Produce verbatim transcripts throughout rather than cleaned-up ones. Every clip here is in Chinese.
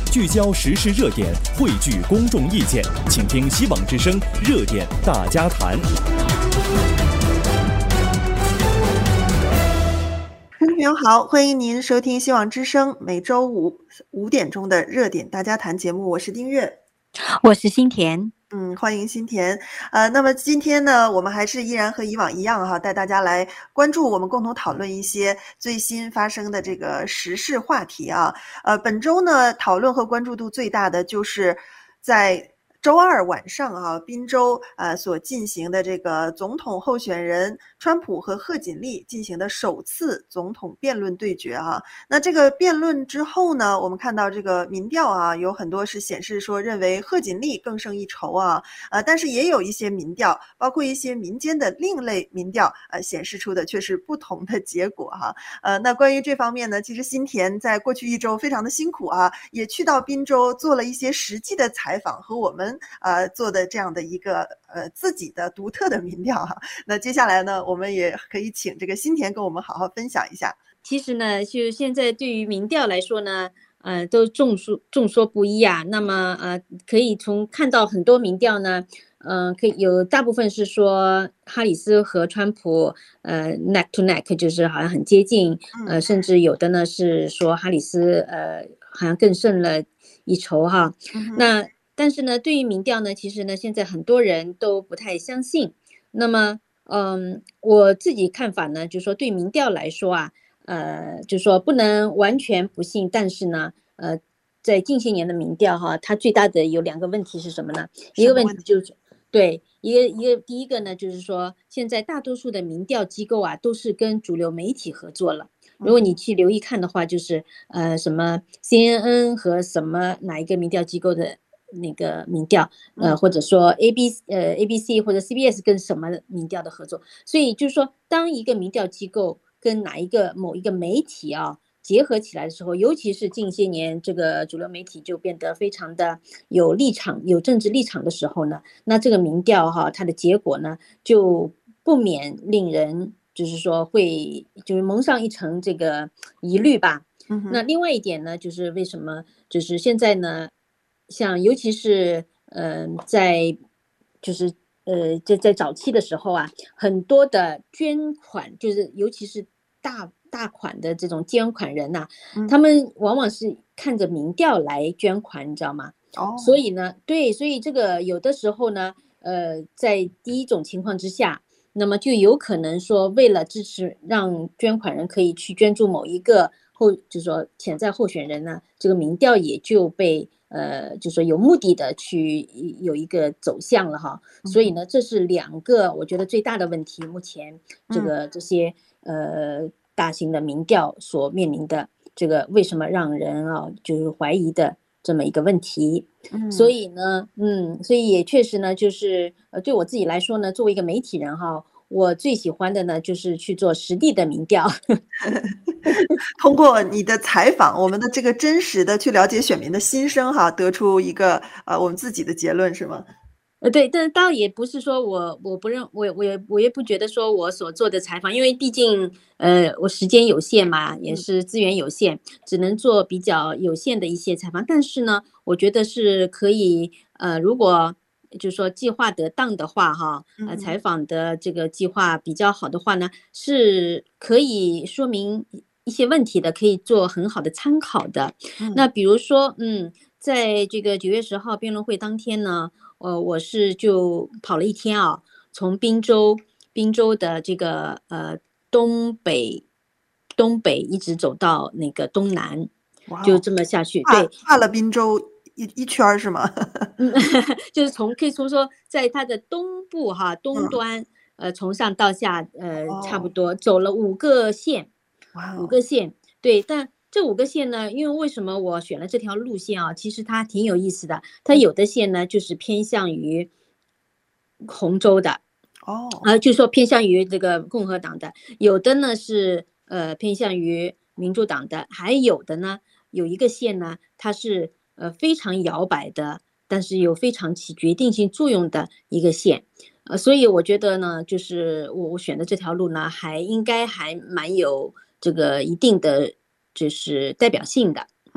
聚焦时事热点，汇聚公众意见，请听希望之声热点大家谈。 听众朋友好，欢迎您收听希望之声每周五五点钟的热点大家谈节目，我是丁月， 我是新田。 嗯，欢迎新田。呃，那么今天呢，我们还是依然和以往一样哈，带大家来关注我们共同讨论一些最新发生的这个时事话题啊。呃，本周呢，讨论和关注度最大的就是在周二晚上啊，宾州呃所进行的这个总统候选人川普和贺锦丽进行的首次总统辩论对决哈、啊。那这个辩论之后呢，我们看到这个民调啊，有很多是显示说认为贺锦丽更胜一筹啊，呃，但是也有一些民调，包括一些民间的另类民调，呃，显示出的却是不同的结果哈、啊。呃，那关于这方面呢，其实新田在过去一周非常的辛苦啊，也去到宾州做了一些实际的采访，和我们呃做的这样的一个呃自己的独特的民调哈、啊。那接下来呢，我们也可以请这个新田跟我们好好分享一下。 其实呢，就现在对于民调来说呢，呃，都众说众说不一啊。那么呃，可以从看到很多民调呢，嗯、呃，可以有大部分是说哈里斯和川普呃 neck to neck， 就是好像很接近，呃，甚至有的呢是说哈里斯呃好像更胜了一筹哈。 嗯、 那但是呢，对于民调呢，其实呢，现在很多人都不太相信。那么嗯，我自己看法呢，就是说对民调来说啊，呃，就是说不能完全不信，但是呢，呃，在近些年的民调哈，它最大的有两个问题是什么呢？一个问题就是对，一个一个第一个呢，就是说现在大多数的民调机构啊，都是跟主流媒体合作了。如果你去留意看的话，就是呃什么 C N N 和什么哪一个民调机构的那个民调，呃，或者说 A B 呃 A B C 或者 C B S 跟什么民调的合作，所以就是说，当一个民调机构跟哪一个某一个媒体啊结合起来的时候，尤其是近些年这个主流媒体就变得非常的有立场、有政治立场的时候呢，那这个民调哈、啊，它的结果呢就不免令人就是说会就是蒙上一层这个疑虑吧。 嗯、 那另外一点呢，就是为什么就是现在呢？像尤其是呃在就是呃在在早期的时候啊，很多的捐款就是尤其是大大款的这种捐款人呐、啊嗯，他们往往是看着民调来捐款，你知道吗？ 哦， 所以呢，对，所以这个有的时候呢，呃，在第一种情况之下，那么就有可能说，为了支持让捐款人可以去捐助某一个候，就是说潜在候选人呢，这个民调也就被。呃，就是说有目的的去有一个走向了哈，所以呢，这是两个我觉得最大的问题。目前这个这些呃大型的民调所面临的这个为什么让人啊就是怀疑的这么一个问题。所以呢，嗯，所以也确实呢，就是呃对我自己来说呢，作为一个媒体人哈。我最喜欢的呢，就是去做实地的民调， 通过你的采访，我们的这个真实的去了解选民的心声哈，得出一个呃我们自己的结论是吗？ 呃，对，但倒也不是说我我不认我我也我也不觉得说我所做的采访，因为毕竟呃我时间有限嘛，也是资源有限，只能做比较有限的一些采访。但是呢，我觉得是可以呃，如果就是说计划得当的话哈，呃，采访的这个计划比较好的话呢，是可以说明一些问题的，可以做很好的参考的。 嗯、 那比如说，嗯，在这个九月十号辩论会当天呢。呃，我是就跑了一天啊，从宾州宾州的这个呃东北东北一直走到那个东南，就这么下去。 跨对， 跨了宾州一一圈是吗？ 嗯，就是从可以从说在它的东部哈东端，嗯、呃从上到下呃、哦、差不多走了五个县，五个县。对，但。这五个县呢，因为为什么我选了这条路线啊？其实它挺有意思的。它有的县呢，就是偏向于红州的， 哦， 啊、呃，就说偏向于这个共和党的；有的呢是呃偏向于民主党的，还有的呢有一个县呢，它是呃非常摇摆的，但是有非常起决定性作用的一个县。呃，所以我觉得呢，就是我我选的这条路呢，还应该还蛮有这个一定的。就是代表性的，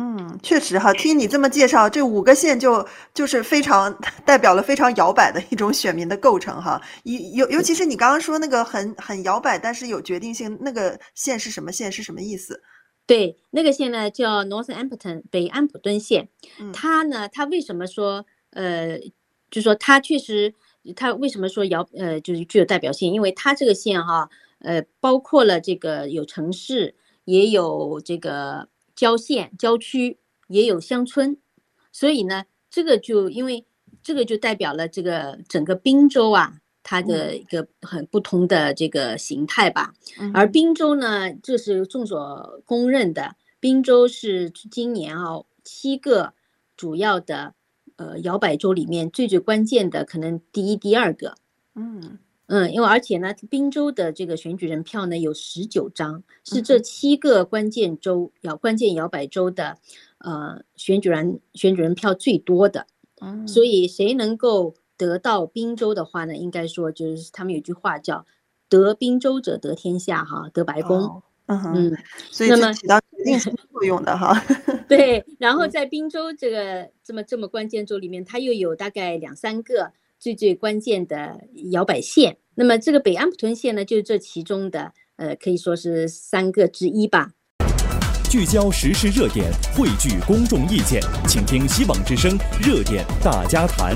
嗯，确实哈，听你这么介绍，这五个县就就是非常代表了非常摇摆的一种选民的构成哈。尤尤其是你刚刚说那个很很摇摆，但是有决定性，那个县是什么县？是什么意思？ 对，那个县呢叫 Northampton 北安普敦县。 嗯它呢，它为什么说呃，就说它确实，它为什么说摇呃就是具有代表性？因为它这个县哈，呃，包括了这个有城市，也有这个郊县、郊区，也有乡村，所以呢，这个就因为这个就代表了这个整个滨州啊，它的嗯一个很不同的这个形态吧。而嗯滨州呢，这是众所公认的，滨州是今年啊七个主要的呃摇摆州里面最最关键的，可能第一、第二个。 嗯嗯，因为而且呢，滨州的这个选举人票呢有十九张，是这嗯七个关键州摇关键摇摆州的呃选举人选举人票最多的。所嗯， 以谁能够得到滨州的话呢，应该说就是他们有句话叫得滨州者得天下哈，得白宫。 哦，嗯哼， 嗯， 所以那么是起到决定性作用的哈。 对，然后嗯在滨州这个这么这么关键州里面，它又有大概两三个最最关键的摇摆县。那么这个北安普敦县呢，就是这其中的呃，可以说是三个之一吧。 聚焦时事热点，汇聚公众意见，请听希望之声热点大家谈。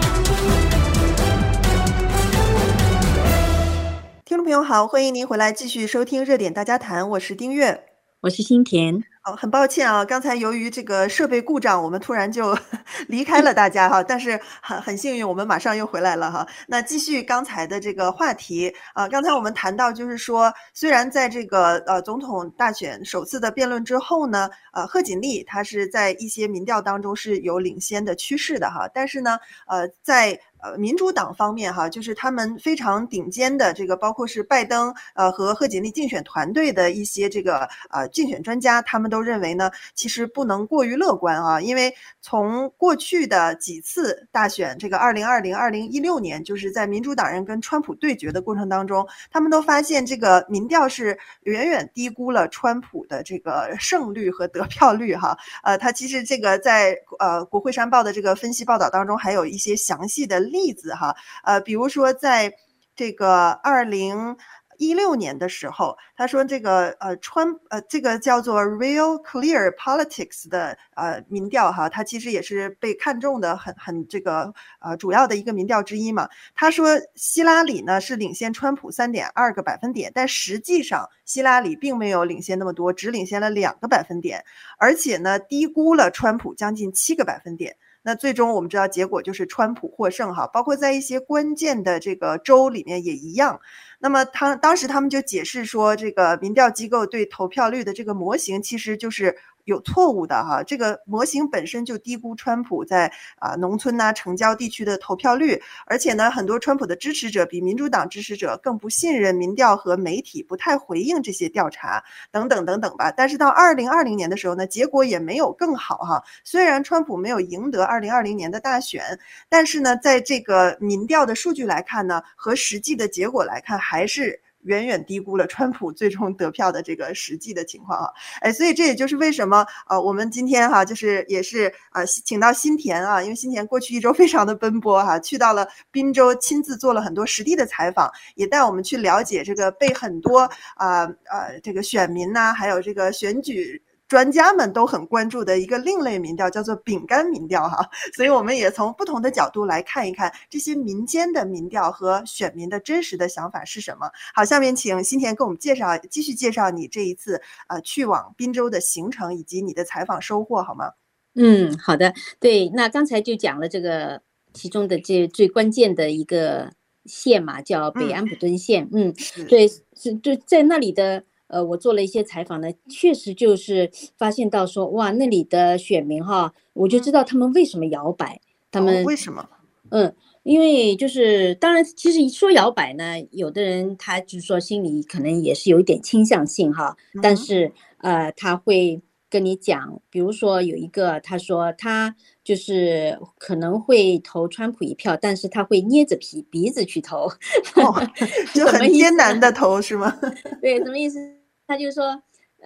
听众朋友好，欢迎您回来继续收听热点大家谈，我是丁月。 我是新田。 哦，很抱歉啊，刚才由于这个设备故障，我们突然就离开了大家哈，但是很很幸运，我们马上又回来了哈。那继续刚才的这个话题啊，刚才我们谈到就是说，虽然在这个呃总统大选首次的辩论之后呢，呃贺锦丽她是在一些民调当中是有领先的趋势的哈，但是呢，呃在呃，民主党方面哈，就是他们非常顶尖的这个，包括是拜登呃和贺锦丽竞选团队的一些这个呃竞选专家，他们都认为呢，其实不能过于乐观啊，因为从过去的几次大选，这个二零二零、二零一六年，就是在民主党人跟川普对决的过程当中，他们都发现这个民调是远远低估了川普的这个胜率和得票率哈。呃，他其实这个在呃国会山报的这个分析报道当中，还有一些详细的例子哈，呃，比如说在这个二零一六年的时候，他说这个呃川呃这个叫做 Real Clear Politics 的呃民调哈，它其实也是被看中的很很这个呃主要的一个民调之一嘛。他说希拉里呢是领先川普三点二个百分点，但实际上希拉里并没有领先那么多，只领先了两个百分点，而且呢低估了川普将近七个百分点。那最终我们知道结果就是川普获胜哈，包括在一些关键的这个州里面也一样。那么他当时他们就解释说，这个民调机构对投票率的这个模型其实就是有错误的哈，这个模型本身就低估川普在啊农村呐、城郊地区的投票率，而且呢，很多川普的支持者比民主党支持者更不信任民调和媒体，不太回应这些调查等等等等吧。但是到二零二零年的时候呢，结果也没有更好哈。虽然川普没有赢得二零二零年的大选，但是呢，在这个民调的数据来看呢，和实际的结果来看，还是远远低估了川普最终得票的这个实际的情况啊。哎，所以这也就是为什么呃我们今天哈、啊、就是也是啊、呃、请到新田啊，因为新田过去一周非常的奔波哈、啊，去到了滨州，亲自做了很多实地的采访，也带我们去了解这个被很多啊 呃, 呃这个选民呐、啊，还有这个选举专家们都很关注的一个另类民调，叫做饼干民调哈，所以我们也从不同的角度来看一看这些民间的民调和选民的真实的想法是什么。好，下面请新田给我们介绍，继续介绍你这一次呃去往滨州的行程以及你的采访收获，好吗？ 嗯，好的，对，那刚才就讲了这个其中的这最关键的一个县嘛，叫北安普敦县。嗯，嗯对，是就在那里的。呃，我做了一些采访呢，确实就是发现到说，哇，那里的选民哈，我就知道他们为什么摇摆。他们、 哦、为什么？ 嗯，因为就是当然，其实一说摇摆呢，有的人他就是说心里可能也是有一点倾向性哈， 嗯、 但是呃，他会跟你讲，比如说有一个他说他就是可能会投川普一票，但是他会捏着鼻鼻子去投。 哦，就很艰难的投是吗？ 对，什么意思？他就说，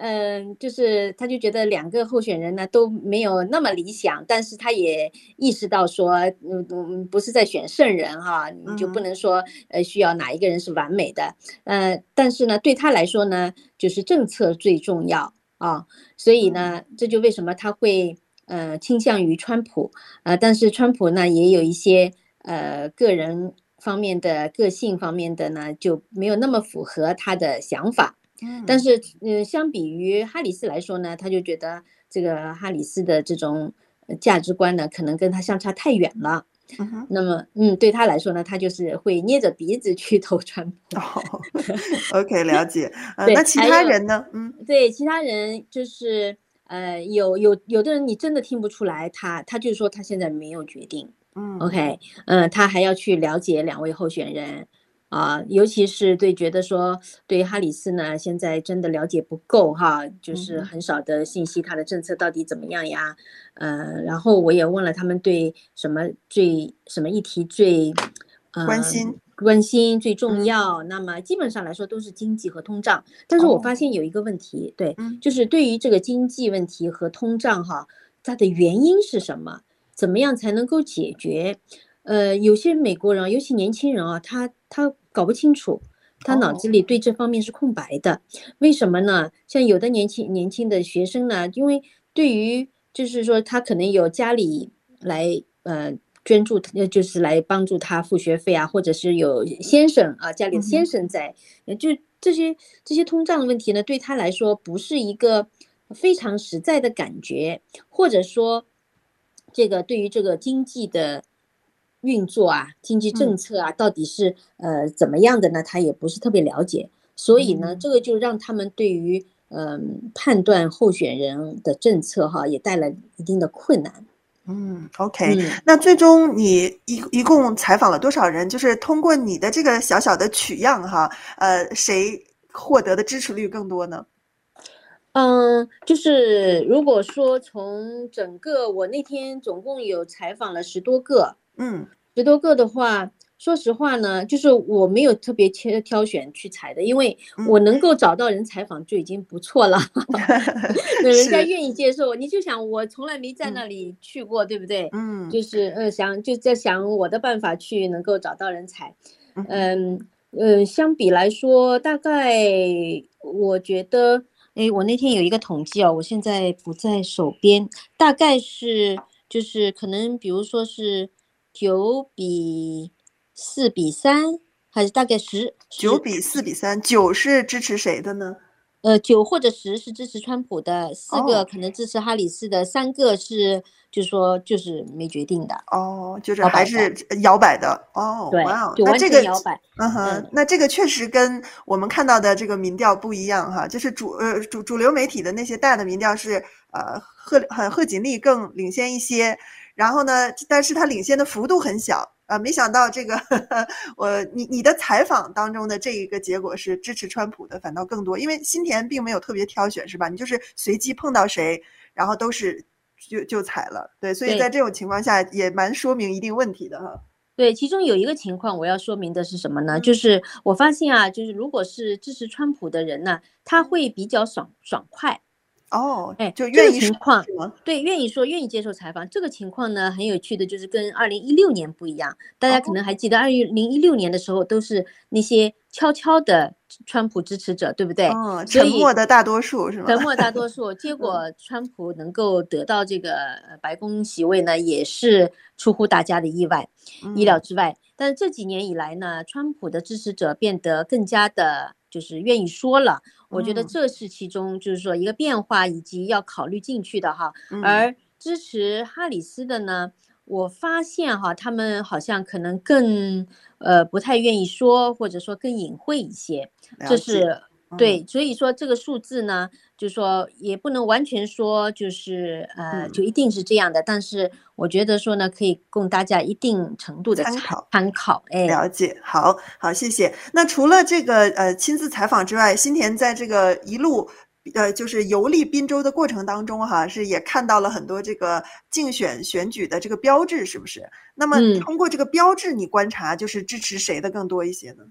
嗯、呃，就是他就觉得两个候选人呢都没有那么理想，但是他也意识到说，嗯嗯，不是在选圣人哈，你就不嗯能说呃需要哪一个人是完美的，呃，但是呢，对他来说呢，就是政策最重要啊，所以嗯呢，这就为什么他会呃倾向于川普，呃，但是川普呢也有一些呃个人方面的个性方面的呢就没有那么符合他的想法。但嗯是，呃，相比于哈里斯来说呢，他就觉得这个哈里斯的这种呃价值观呢，可能跟他相差太远了。 嗯哼。 那么，嗯，对他来说呢，他就是会捏着鼻子去投川普。 哦，OK，了解。呃，那对， 其还有他人呢？嗯对其他人就是呃，有有有的人你真的听不出来他，他就说他现在没有决定。 嗯 OK，嗯、呃，他还要去了解两位候选人。啊，尤其是对觉得说对哈里斯呢，现在真的了解不够哈，就嗯哼是很少的信息，他的政策到底怎么样呀？呃，然后我也问了他们对什么最什么议题最呃关心。 关心最重嗯要，那么基本上来说都是经济和通胀。但是我哦发现有一个问题，对， 嗯就是对于这个经济问题和通胀哈，它的原因是什么？怎么样才能够解决？呃，有些美国人，尤其年轻人啊，他他搞不清楚，他脑子哦里对这方面是空白的。为什么呢？像有的年轻年轻的学生呢，因为对于就是说他可能有家里来呃捐助，呃就是来帮助他付学费啊，或者是有先生啊，家里的先嗯哼生在，呃就这些这些通胀的问题呢，对他来说不是一个非常实在的感觉，或者说这个对于这个经济的运作啊，经济嗯政策啊，到底是呃怎么样的呢？他也不是特别了解，所以呢， 嗯这个就让他们对于嗯、呃、判断候选人的政策哈，也带来一定的困难。 嗯，OK。 嗯。 那最终你一一共采访了多少人？就是通过你的这个小小的取样哈，呃，谁获得的支持率更多呢？ 嗯，就是如果说从整个我那天总共有采访了十多个， 嗯十多个的话，说实话呢，就是我没有特别挑挑选去采的，因为我嗯， 能够找到人采访就已经不错了。那人家是。 愿意接受，你就想我从来没在嗯那里去过，对不对？ 嗯就是呃想就在想我的办法去能够找到人采。 嗯哼嗯呃，相比来说，大概我觉得。诶，我那天有一个统计哦，我现在不在手边，大概是就是可能比如说是九比四比三，还是大概十十九比四比三，九是支持谁的呢？ 呃九或者十是支持川普的，四个哦可能支持哈里斯的，三个是就是说就是没决定的， 哦，就是摇摆的， 还是摇摆的。哦， 对， 哇哦， 就完那这个全摇摆。 嗯哼， 嗯。 那这个确实跟我们看到的这个民调不一样哈，就是主呃主主流媒体的那些大的民调是呃贺很贺锦丽更领先一些，然后呢，但是它领先的幅度很小啊，没想到这个我你你的采访当中的这一个结果是支持川普的反倒更多，因为新田并没有特别挑选是吧？你就是随机碰到谁，然后都是就就采了，对，所以在对这种情况下也蛮说明一定问题的哈。 对，其中有一个情况我要说明的是什么呢？就嗯是我发现啊，就是如果是支持川普的人呢，他会比较爽爽快。 哦， 哎，这个就愿意说情况， 是吗？ 对，愿意说，愿意接受采访。这个情况呢，很有趣的，就是跟二零一六年不一样。大家可哦， 能还记得，二零一六年的时候，都是那些悄悄的川普支持者，对不对？ 嗯，沉所以默的大多数是吗？ 沉默大多数，结嗯果川普能够得到这个呃白宫席位呢，也是出乎大家的意外、意料嗯之外。但是这几年以来呢，川普的支持者变得更加的，就是愿意说了。我觉得嗯这是其中就是说一个变化，以及要考虑进去的哈。 嗯， 而支持哈里斯的呢，我发现哈，他们好像可能更呃不太愿意说，或者说更隐晦一些。这了解。 是嗯对，所以说这个数字呢，就是说也不能完全说就是呃就嗯， 一定是这样的，但是我觉得说呢，可以供大家一定程度的参参考。 参考。哎。 了解，好，好，谢谢。那除了这个呃亲自采访之外，新田在这个一路呃就是游历滨州的过程当中哈，是也看到了很多这个竞选选举的这个标志，是不是？那么嗯。 通过这个标志，你观察就是支持谁的更多一些呢？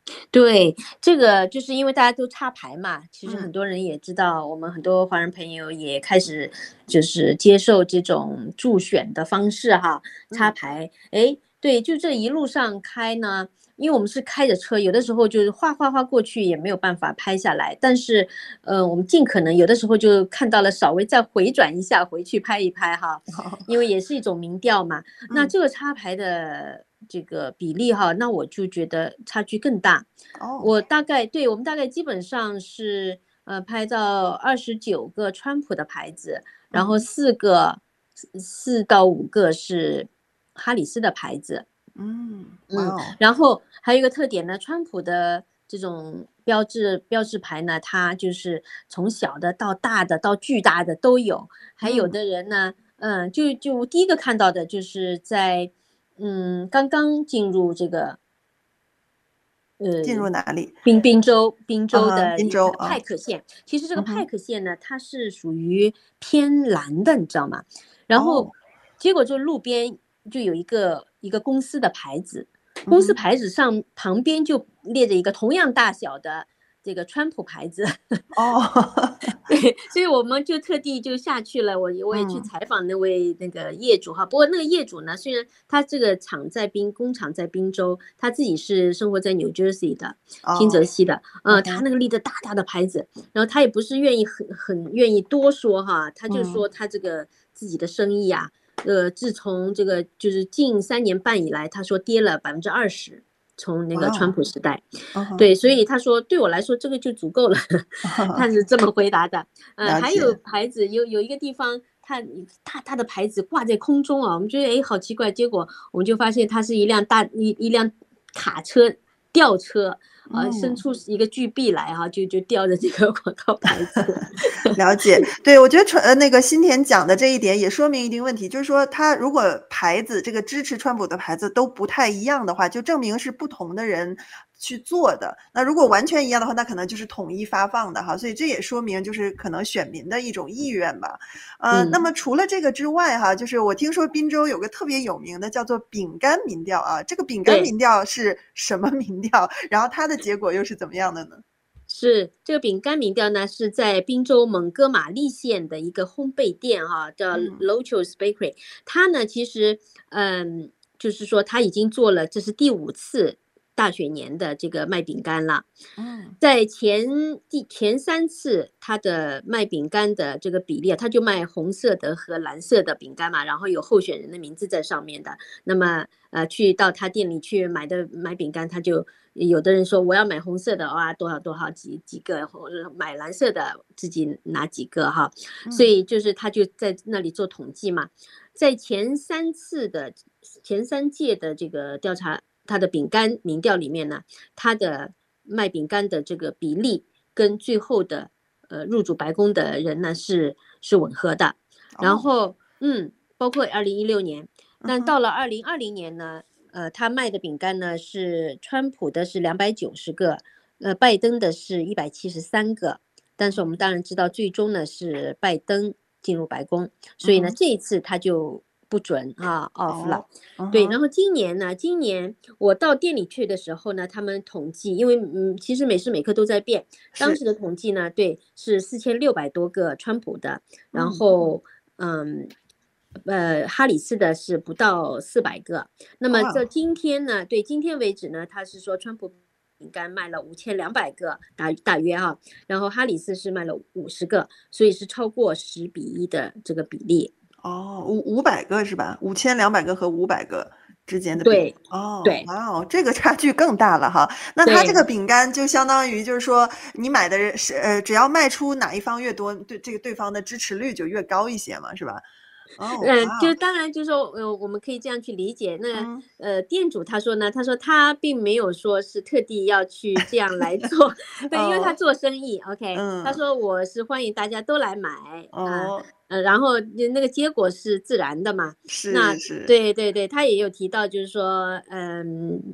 对，这个就是因为大家都插牌嘛，其实很嗯多人也知道，我们很多华人朋友也开始就是接受这种助选的方式哈，插嗯牌。诶，对，就这一路上开呢，因为我们是开着车，有的时候就是哗哗哗过去也没有办法拍下来，但是，呃，我们尽可能有的时候就看到了，稍微再回转一下回去拍一拍哈，因为也是一种民调嘛。那嗯这个插牌的这个比例哈，那我就觉得差距更大。 哦我大概对我们大概基本上是呃拍到二十九个川普的牌子，然后嗯四个四到五个是哈里斯的牌子。 嗯哇嗯， 哦然后还有一个特点呢，川普的这种标志标志牌呢，它就是从小的到大的到巨大的都有。还有嗯的人呢，嗯，就就第一个看到的就是在嗯刚刚进入这个进呃， 入哪里？ 宾宾州宾州啊哈的一它的派宾州啊克县，其实这个派嗯哼克县呢，它是属于偏蓝的，你知道吗？然后哦结果就路边就有一个一个公司的牌子，公司嗯哼牌子上旁边就列着一个同样大小的这个川普牌子。 哦对，所以我们就特地就下去了，我我也去嗯采访那位那个业主哈。不过那个业主呢，虽然他这个厂在宾工厂在宾州，他自己是生活在 New Jersey 的新泽哦西的，呃，他嗯哼那个立的大大的牌子，然后他也不是愿意很很愿意多说哈，他就嗯说他这个自己的生意啊，呃，自从这个就是近三年半以来，他说跌了百分之二十。从那个川哇哦普时代， 嗯哼对，所以他说对我来说这个就足够了，他是这么回答的。呃，还有了解牌子，有有一个地方，它大大的牌子挂在空中啊，我们觉得诶好奇怪，结果我们就发现它是一辆大一一辆卡车吊车，呃，伸嗯。 出一个巨臂来哈、就就吊着这个广告牌子。 了解，对，我觉得川呃，那个新田讲的这一点也说明一定问题，就是说他如果牌子这个支持川普的牌子都不太一样的话，就证明是不同的人去做的。那如果完全一样的话，那可能就是统一发放的哈，所以这也说明就是可能选民的一种意愿吧。呃，那嗯， 么除了这个之外哈，就是我听说滨州有个特别有名的叫做饼干民调啊，这个饼干对。 民调是什么民调？然后它的结果又是怎么样的呢？ 是这个饼干民调呢，是在宾州蒙哥马利县的一个烘焙店哈、叫嗯 Lochos Bakery。它呢，其实嗯，就是说他已经做了，这是第五次大选年的这个卖饼干了。 嗯在前第前三次，他的卖饼干的这个比例啊，他就卖红色的和蓝色的饼干嘛，然后有候选人的名字在上面的。那么呃，去到他店里去买的买饼干，他就有的人说我要买红色的，哇，多少多少几几个，或者买蓝色的自己拿几个哈。所嗯以就是他就在那里做统计嘛，在前三次的前三届的这个调查，他的饼干民调里面呢，他的卖饼干的这个比例跟最后的呃入主白宫的人呢是是吻合的。然哦后嗯，包括二零一六年， 嗯哼但到了二零二零年呢，呃，他卖的饼干呢是川普的是两百九十个，呃，拜登的是一百七十三个。但是我们当然知道，最终呢是拜登进入白宫，所以呢嗯哼这一次他就不准啊 off 了。 哦嗯对， 哼然后今年呢，今年我到店里去的时候呢，他们统计，因为嗯，其实每时每刻都在变。当是时的统计呢，对，是四千六百多个川普的，然嗯后嗯，呃，哈里斯的是不到四百个。那么哇到今天呢，对今天为止呢，他是说川普饼干卖了五千两百个，大大约哈、然后哈里斯是卖了五十个，所以是超过十比一的这个比例。 哦，五五百个是吧五千两百个和五百个之间的比例。 对哦， 对哇哦，这个差距更大了哈。那它这对， 个饼干就相当于就是说，你买的人是呃，只要卖出哪一方越多，对这个对方的支持率就越高一些嘛，是吧？哦， 嗯， 哇哦， 就当然就是说，呃，我们可以这样去理解。那嗯， 呃，店主他说呢，他说他并没有说是特地要去这样来做，对，因为他哦， 做生意，OK，他嗯， 说我是欢迎大家都来买啊， 哦， 呃，然后那个结果是自然的嘛。那是是， 对对对，他也有提到，就是说，嗯，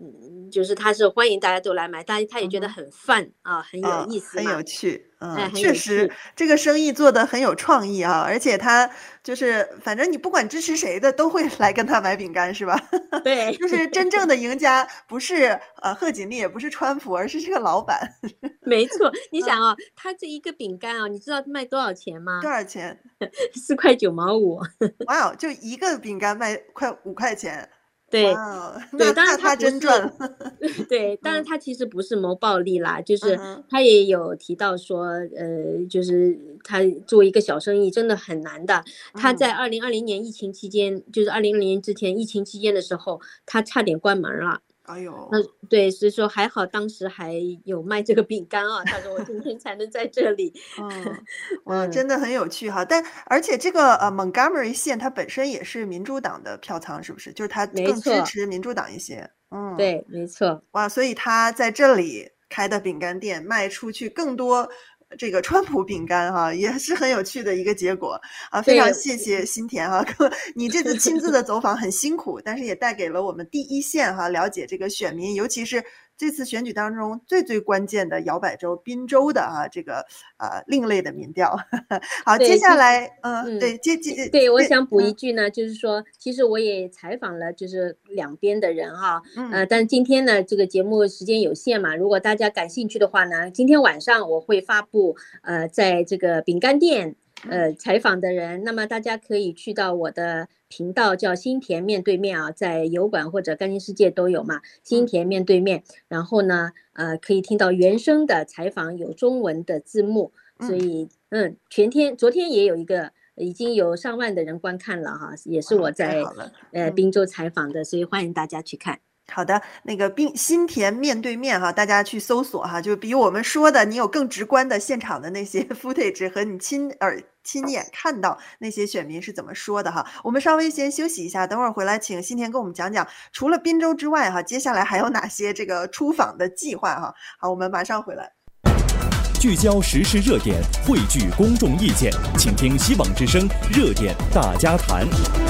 就是他是欢迎大家都来买，但是他也觉得很 fun 啊，很有意思嗯，很嘛。 有趣。 哎， 嗯， 很有确实趣。 这个生意做得很有创意啊，而且他就是反正你不管支持谁的都会来跟他买饼干是吧？ 对。 就是真正的赢家不是，呃，贺锦丽，也不是川普，而是这个老板。 没错，你想嗯。 啊，他这一个饼干啊，你知道卖多少钱吗？ 多少钱？ 四块九毛五。 哇哦，就一个饼干卖快五块钱。哇对， 哦，那对，当然他那他不是真赚了。 对，当然嗯。 他其实不是谋暴利啦，就是嗯哼。 他也有提到说，呃，就是他做一个小生意真的很难的。他嗯。 在二零二零年疫情期间，就是二零二零年之前疫情期间的时候，他差点关门了。 哎呦。 那对，所以说还好当时还有卖这个饼干啊，他说我今天才能在这里。 嗯，哇， 嗯。 真的很有趣哈。但而且这个，呃，Montgomery 县它本身也是民主党的票仓是不是？就是它更支没错。 持民主党一些。嗯。 对，没错。 哇，所以他在这里开的饼干店卖出去更多这个川普饼干哈，也是很有趣的一个结果。啊，非常对。 谢谢新田哈，你这次亲自的走访很辛苦，但是也带给了我们第一线哈，了解这个选民，尤其是这次选举当中最最关键的摇摆州宾州的啊，这个，呃，另类的民调。好，接对，其实下来嗯， 嗯， 对，接接接对，我想补一嗯。 句呢，就是说，其实我也采访了就是两边的人哈。 嗯。 呃，但是今天呢，这个节目时间有限嘛，如果大家感兴趣的话呢，今天晚上我会发布，呃，在这个饼干店，呃，采访的人，那么大家可以去到我的频道叫新田面对面啊，在油管或者干净世界都有嘛，新田面对面。然后呢，呃，可以听到原声的采访，有中文的字幕。所嗯。 以，嗯，全天昨天也有一个已经有上万的人观看了哈，也是哇， 我在， 太好了。 呃， 嗯。 宾州采访的，所以欢迎大家去看。 好的，那个宾新田面对面哈，大家去搜索哈，就比我们说的你有更直观的现场的那些 footage 和你亲耳亲眼看到那些选民是怎么说的哈。我们稍微先休息一下，等会儿回来请新田跟我们讲讲，除了宾州之外哈，接下来还有哪些这个出访的计划哈。好，我们马上回来。 聚焦时事热点，汇聚公众意见，请听希望之声热点大家谈。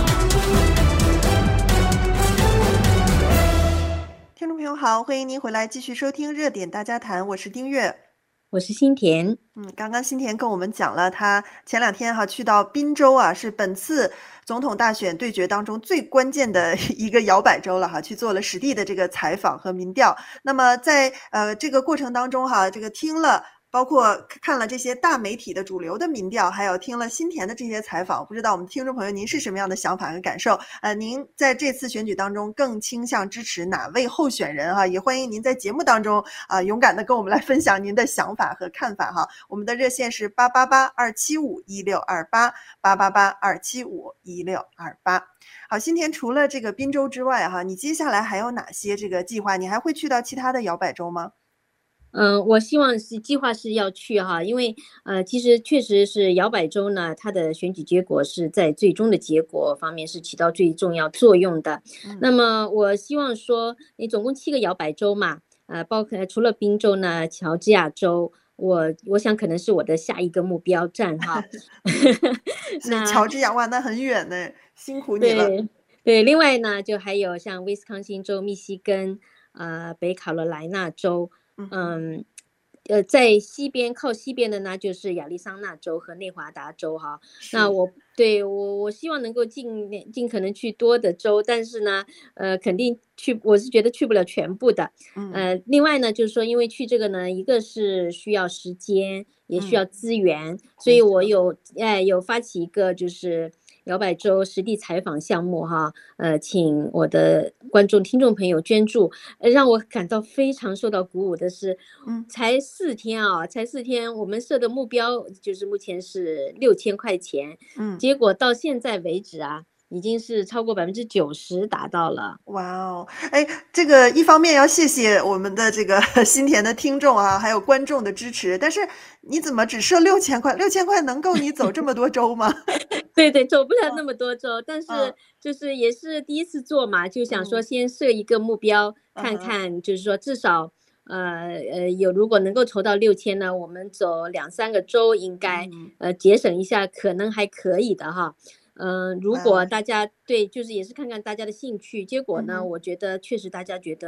听众朋友好，欢迎您回来继续收听热点大家谈，我是丁月。 我是新田。 嗯，刚刚新田跟我们讲了，他前两天哈去到宾州啊，是本次总统大选对决当中最关键的一个摇摆州了哈，去做了实地的这个采访和民调。那么在呃这个过程当中哈，这个听了包括看了这些大媒体的主流的民调，还有听了新田的这些采访，不知道我们听众朋友您是什么样的想法和感受？呃，您在这次选举当中更倾向支持哪位候选人哈？也欢迎您在节目当中啊、呃、勇敢的跟我们来分享您的想法和看法哈。我们的热线是八八八二七五一六二八八八八二七五一六二八。好，新田除了这个宾州之外哈，你接下来还有哪些这个计划？你还会去到其他的摇摆州吗？ 嗯，我希望是计划是要去哈，因为呃，其实确实是摇摆州呢，它的选举结果是在最终的结果方面是起到最重要作用的。 嗯、 那么我希望说，你总共七个摇摆州嘛，呃，包括除了宾州呢，乔治亚州，我我想可能是我的下一个目标站哈。 那乔治亚哇，那很远呢，辛苦你了。 对对，另外呢，就还有像威斯康星州、密西根、呃，北卡罗来纳州。嗯，呃，在西边靠西边的呢，就是亚利桑那州和内华达州哈。那我对我我希望能够尽尽可能去多的州，但是呢，呃，肯定去，我是觉得去不了全部的。呃，另外呢，就是说，因为去这个呢，一个是需要时间，也需要资源，嗯、所以我有哎有发起一个就是摇摆州实地采访项目哈，呃，请我的观众、听众朋友捐助，呃，让我感到非常受到鼓舞的是， 嗯， 才四天啊，才四天，我们设的目标就是目前是六千块钱， 嗯， 结果到现在为止啊，已经是超过百分之九十达到了。 哇哦，哎，这个一方面要谢谢我们的这个新田的听众啊，还有观众的支持，但是你怎么只设六千块？六千块能够你走这么多州吗？ 对对，走不了那么多州，但是嗯就是也是第一次做嘛，就想说先设一个目标， 嗯、 看看就是说至少呃呃有如果能够筹到六千呢，我们走两三个州应该、 嗯、 呃节省一下，可能还可以的哈。嗯、呃，如果大家对就是也是看看大家的兴趣，结果呢， 嗯、 我觉得确实大家觉得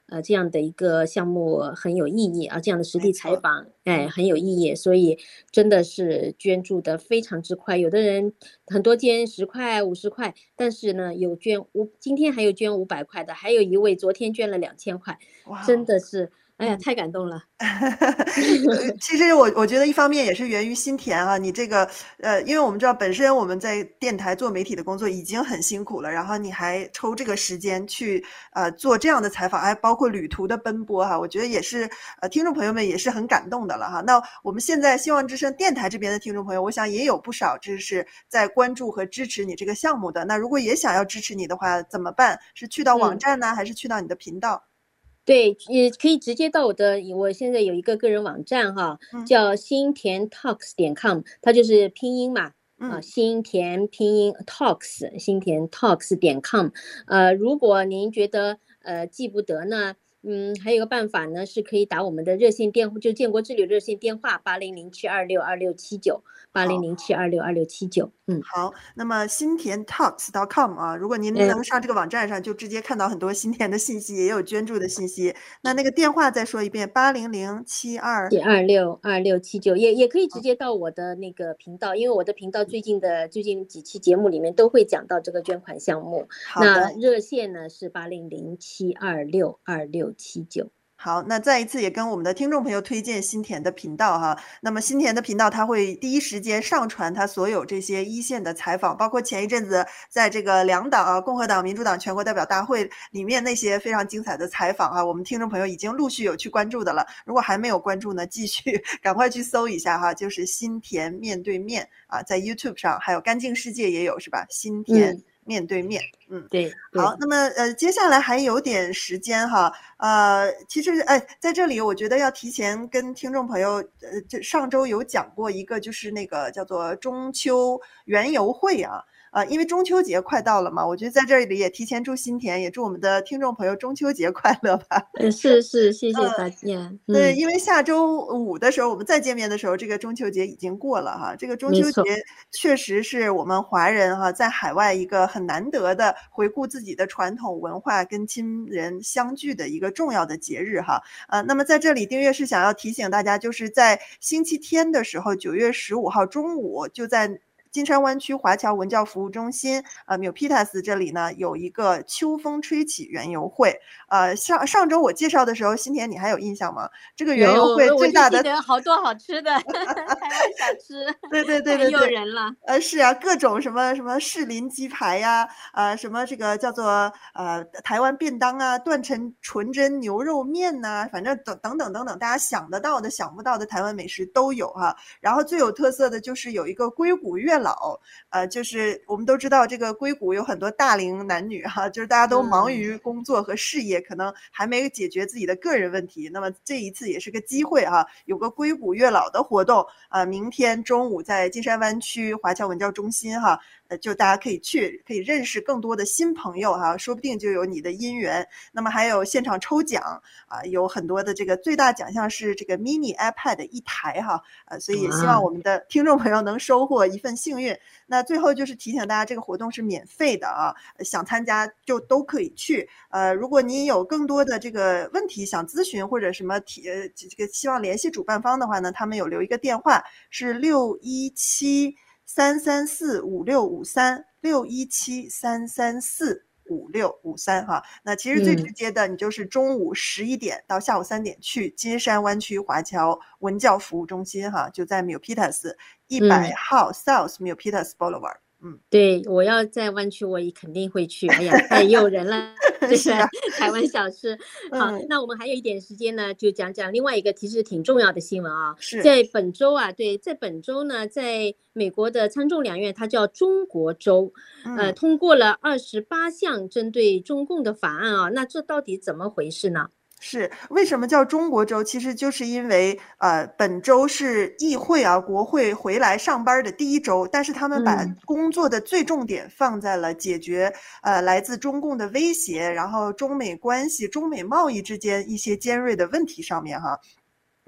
呃这样的一个项目很有意义啊，这样的实地采访，哎，很有意义，所以真的是捐助的非常之快。有的人很多捐十块、五十块，但是呢，有捐五，今天还有捐五百块的，还有一位昨天捐了两千块，真的是。哎呀，太感动了！ 其实我我觉得一方面也是源于心田啊，你这个呃，因为我们知道本身我们在电台做媒体的工作已经很辛苦了，然后你还抽这个时间去呃做这样的采访，还包括旅途的奔波哈，我觉得也是呃听众朋友们也是很感动的了哈。那我们现在希望之声电台这边的听众朋友，我想也有不少就是在关注和支持你这个项目的。那如果也想要支持你的话，怎么办？是去到网站呢，嗯、还是去到你的频道？ 对，也可以直接到我的，我现在有一个个人网站哈， 嗯、 叫新田 talks 点 com， 它就是拼音嘛， 嗯、 啊，新田拼音 talks， 新田 talks 点 com， 呃，如果您觉得呃记不得呢，嗯，还有个办法呢，是可以打我们的热线电话，就建国之旅热线电话八零零七二六二六七九，八零零七二六二六七九，嗯， 好，那么新田 talks 点 com 啊，如果您能上这个网站上，就直接看到很多新田的信息，也有捐助的信息。那那个电话再说一遍，八零零七二七二六二六七九，也也可以直接到我的那个频道，因为我的频道最近的最近几期节目里面都会讲到这个捐款项目。那热线呢是八零零七二六二六七九。 好，那再一次也跟我们的听众朋友推荐新田的频道哈。那么新田的频道它会第一时间上传它所有这些一线的采访，包括前一阵子在这个两党啊，共和党、民主党全国代表大会里面那些非常精彩的采访啊，我们听众朋友已经陆续有去关注的了。如果还没有关注呢，继续赶快去搜一下哈，就是新田面对面啊，在 YouTube 上，还有干净世界也有是吧？新田。嗯面对面，嗯， 对， 好，那么呃，接下来还有点时间哈，呃，其实哎，在这里我觉得要提前跟听众朋友，呃，就上周有讲过一个，就是那个叫做中秋园游会啊。呃，因为中秋节快到了嘛，我觉得在这里也提前祝新田，也祝我们的听众朋友中秋节快乐吧。 嗯，是是，谢谢大家。嗯、 对，因为下周五的时候，我们再见面的时候，这个中秋节已经过了哈。这个中秋节确实是我们华人哈在海外一个很难得的回顾自己的传统文化跟亲人相聚的一个重要的节日哈。呃，那么在这里，丁月是想要提醒大家，就是在星期天的时候，九月十五号中午，就在金山湾区华侨文教服务中心，呃 Milpitas 这里呢有一个秋风吹起园游会。呃，上上周我介绍的时候，新田你还有印象吗？这个园游会最大的， 我就记得好多好吃的台湾小吃， 对对对对对， 太诱人了。 呃，是啊，各种什么什么士林鸡排呀，呃，什么这个叫做呃台湾便当啊，断成纯真牛肉面呐、啊，反正等等等等等，大家想得到的、想不到的台湾美食都有哈、啊。然后最有特色的就是有一个硅谷月老，呃，就是我们都知道这个硅谷有很多大龄男女哈、啊，就是大家都忙于工作和事业，嗯、可能还没解决自己的个人问题。那么这一次也是个机会哈、啊，有个硅谷月老的活动啊、呃，明天中午在金山湾区华侨文教中心哈、啊，呃，就大家可以去，可以认识更多的新朋友哈、啊，说不定就有你的姻缘。那么还有现场抽奖啊，有很多的这个最大奖项是这个 mini iPad 一台哈、啊，呃，所以也希望我们的听众朋友能收获一份幸运。那最后就是提醒大家，这个活动是免费的啊，想参加就都可以去。呃，如果您有更多的这个问题想咨询或者什么提呃这个希望联系主办方的话呢，他们有留一个电话是六一七三三四五六五三六一七三三四五六五三哈。那其实最直接的，你就是中午十一点到下午三点去金山湾区华侨文教服务中心哈，就在 Milpitas 一百号 South Milpitas Boulevard。嗯， 对，我要在湾区，我也肯定会去。哎呀，太诱人了，这是台湾小吃。好，嗯、那我们还有一点时间呢，就讲讲另外一个其实挺重要的新闻啊。 是在本周啊，对，在本周呢，在美国的参众两院，它叫中国州，嗯、呃，通过了二十八项针对中共的法案啊。那这到底怎么回事呢？ 是为什么叫中国州？其实就是因为呃，本周是议会啊，国会回来上班的第一周，但是他们把工作的最重点放在了解决呃来自中共的威胁，然后中美关系、中美贸易之间一些尖锐的问题上面哈。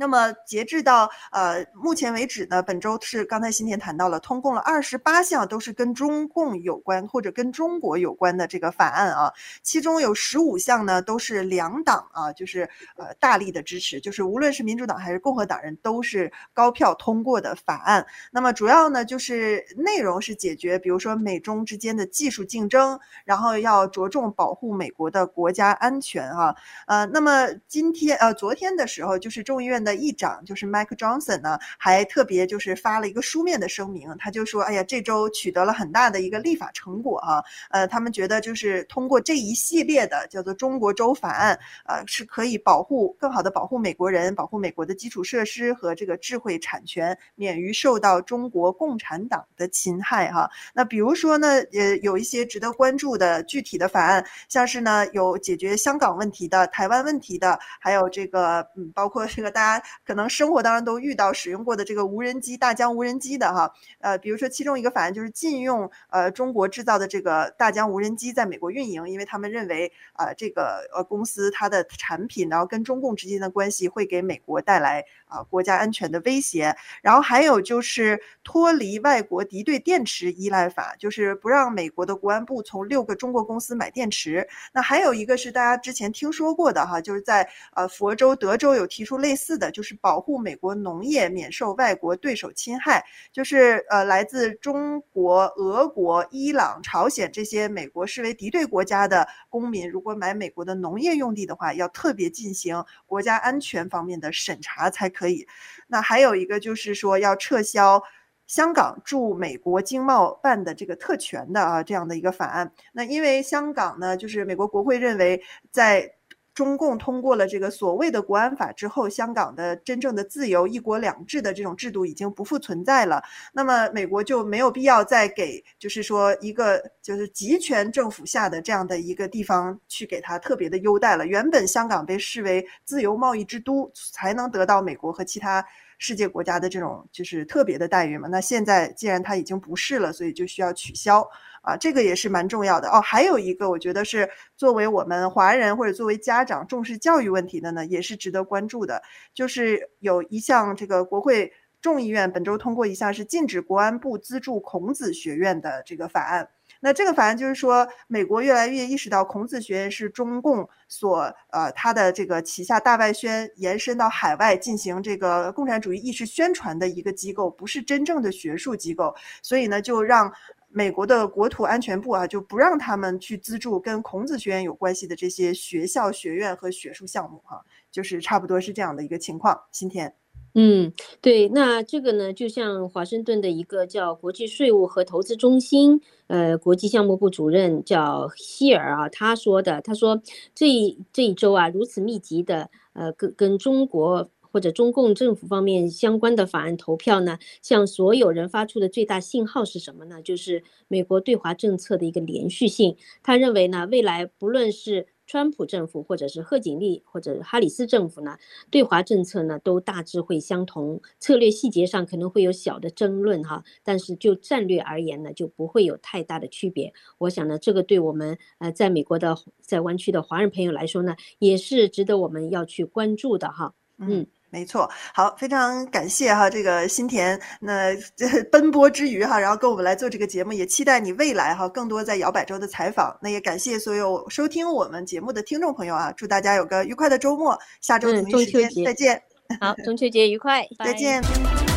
那么截至到呃目前为止呢，本周是刚才新田谈到了，通共了二十八项都是跟中共有关或者跟中国有关的这个法案啊，其中有十五项呢都是两党啊，就是呃大力的支持，就是无论是民主党还是共和党人都是高票通过的法案。那么主要呢就是内容是解决比如说美中之间的技术竞争，然后要着重保护美国的国家安全啊。呃，那么今天呃昨天的时候，就是众议院的议长就是 Mike Johnson 呢，还特别就是发了一个书面的声明，他就说，哎呀，这周取得了很大的一个立法成果啊，呃，他们觉得就是通过这一系列的叫做中国州法案，呃，是可以保护更好的保护美国人，保护美国的基础设施和这个智慧产权，免于受到中国共产党的侵害哈。那比如说呢，呃，有一些值得关注的具体的法案，像是呢有解决香港问题的、台湾问题的，还有这个嗯，包括这个大家可能生活当中都遇到使用过的这个无人机、大疆无人机的哈，呃，比如说其中一个法案就是禁用呃中国制造的这个大疆无人机在美国运营，因为他们认为呃这个呃公司它的产品然后跟中共之间的关系会给美国带来啊、呃、国家安全的威胁。然后还有就是脱离外国敌对电池依赖法，就是不让美国的国安部从六个中国公司买电池。那还有一个是大家之前听说过的哈，就是在呃佛州、德州有提出类似的，就是保护美国农业免受外国对手侵害，就是呃来自中国、俄国、伊朗、朝鲜这些美国视为敌对国家的公民，如果买美国的农业用地的话，要特别进行国家安全方面的审查才可以。那还有一个就是说要撤销香港驻美国经贸办的这个特权的啊这样的一个法案。那因为香港呢，就是美国国会认为在中共通过了这个所谓的国安法之后，香港的真正的自由一国两制的这种制度已经不复存在了，那么美国就没有必要再给就是说一个就是集权政府下的这样的一个地方去给它特别的优待了。原本香港被视为自由贸易之都，才能得到美国和其他世界国家的这种就是特别的待遇嘛，那现在既然它已经不是了，所以就需要取消啊，这个也是蛮重要的哦。还有一个我觉得是作为我们华人或者作为家长重视教育问题的呢，也是值得关注的，就是有一项这个国会众议院本周通过一项是禁止国安部资助孔子学院的这个法案。那这个法案就是说，美国越来越意识到孔子学院是中共所呃它的这个旗下大外宣延伸到海外进行这个共产主义意识宣传的一个机构，不是真正的学术机构，所以呢就让美国的国土安全部啊就不让他们去资助跟孔子学院有关系的这些学校、学院和学术项目哈、啊，就是差不多是这样的一个情况。新田。 嗯，对，那这个呢，就像华盛顿的一个叫国际税务和投资中心，呃，国际项目部主任叫希尔啊，他说的，他说这一这一周啊，如此密集的，呃，跟跟中国或者中共政府方面相关的法案投票呢，向所有人发出的最大信号是什么呢？就是美国对华政策的一个连续性。他认为呢，未来不论是川普政府或者是贺锦丽或者哈里斯政府呢，对华政策呢都大致会相同，策略细节上可能会有小的争论哈，但是就战略而言呢，就不会有太大的区别。我想呢，这个对我们呃在美国的在湾区的华人朋友来说呢，也是值得我们要去关注的哈。嗯。 没错，好，非常感谢哈，这个新田，那奔波之余哈，然后跟我们来做这个节目，也期待你未来哈更多在摇摆州的采访。那也感谢所有收听我们节目的听众朋友啊，祝大家有个愉快的周末，下周同一时间、嗯、再见。 好，中秋节愉快， 再见。